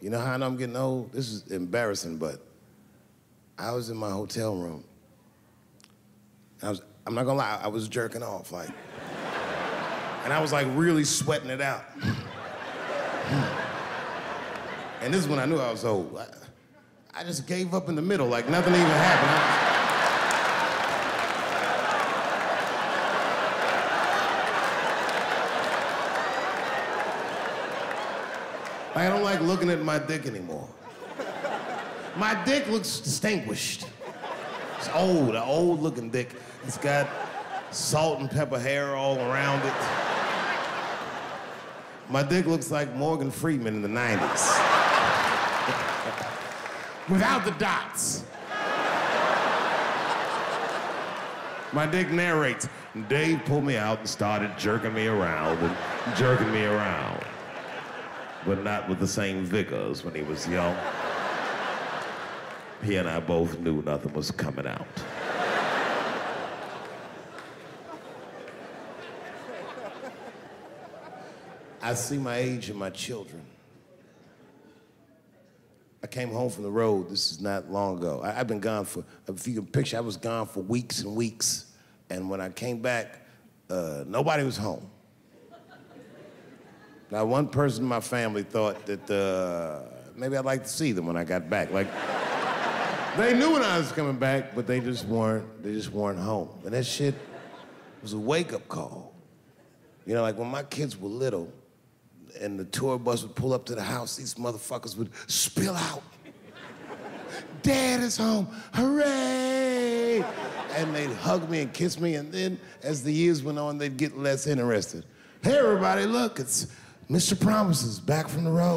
You know how I know I'm getting old? This is embarrassing, but I was in my hotel room. I'm not gonna lie, I was jerking off, like. And I was like really sweating it out. And this is when I knew I was old. I just gave up in the middle, like nothing even happened. I don't like looking at my dick anymore. My dick looks distinguished. It's old, an old looking dick. It's got salt and pepper hair all around it. My dick looks like Morgan Freeman in the 90s. Without the dots. My dick narrates. Dave pulled me out and started jerking me around and jerking me around. But not with the same vigor as when he was young. He and I both knew nothing was coming out. I see my age in my children. I came home from the road, this is not long ago. I've been gone for, if you can picture, I was gone for weeks and weeks. And when I came back, nobody was home. Now, one person in my family thought that maybe I'd like to see them when I got back. Like, they knew when I was coming back, but they just weren't home. And that shit was a wake-up call. You know, like when my kids were little and the tour bus would pull up to the house, these motherfuckers would spill out. Dad is home, hooray! And they'd hug me and kiss me, and then as the years went on, they'd get less interested. Hey, everybody, look, it's Mr. Promises back from the road.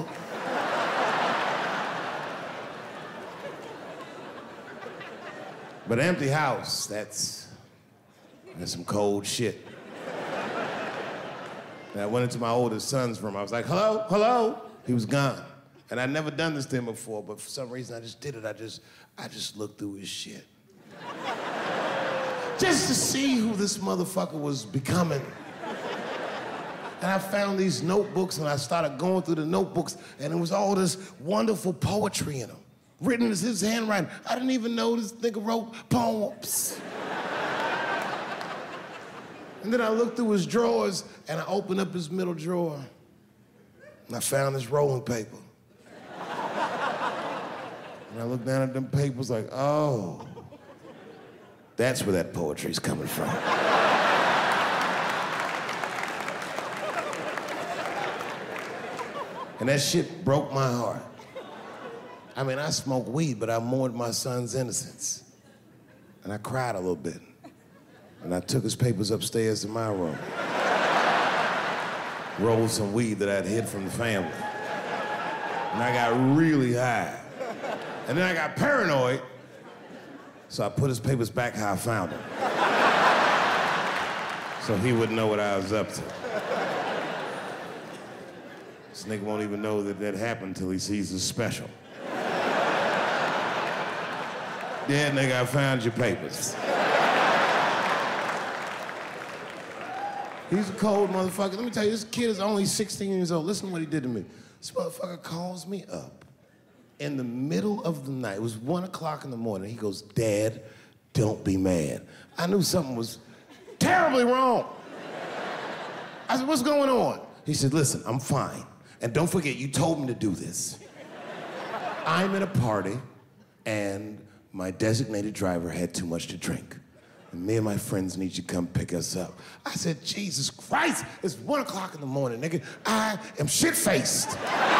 But empty house, that's some cold shit. And I went into my oldest son's room. I was like, hello, hello. He was gone. And I'd never done this to him before, but for some reason I just did it. I just looked through his shit. Just to see who this motherfucker was becoming. And I found these notebooks and I started going through the notebooks and it was all this wonderful poetry in them. Written in his handwriting. I didn't even know this nigga wrote poems. And then I looked through his drawers and I opened up his middle drawer and I found this rolling paper. And I looked down at them papers like, oh, that's where that poetry's coming from. And that shit broke my heart. I mean, I smoked weed, but I mourned my son's innocence. And I cried a little bit. And I took his papers upstairs to my room. Rolled some weed that I'd hid from the family. And I got really high. And then I got paranoid, so I put his papers back how I found them. So he wouldn't know what I was up to. This nigga won't even know that that happened until he sees the special. Yeah, nigga, I found your papers. He's a cold motherfucker. Let me tell you, this kid is only 16 years old. Listen to what he did to me. This motherfucker calls me up in the middle of the night. It was 1 o'clock in the morning. He goes, Dad, don't be mad. I knew something was terribly wrong. I said, what's going on? He said, listen, I'm fine. And don't forget, you told me to do this. I'm at a party, and my designated driver had too much to drink. And me and my friends need you to come pick us up. I said, Jesus Christ, it's 1 o'clock in the morning, nigga. I am shit-faced.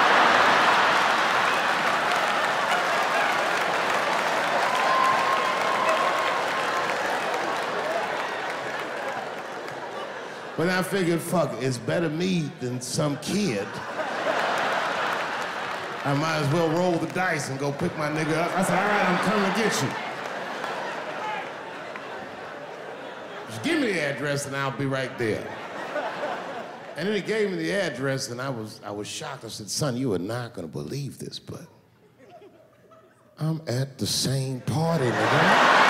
But I figured, fuck, it's better me than some kid. I might as well roll the dice and go pick my nigga up. I said, all right, I'm coming to get you. Just give me the address and I'll be right there. And then he gave me the address and I was shocked. I said, son, you are not gonna believe this, but I'm at the same party, nigga.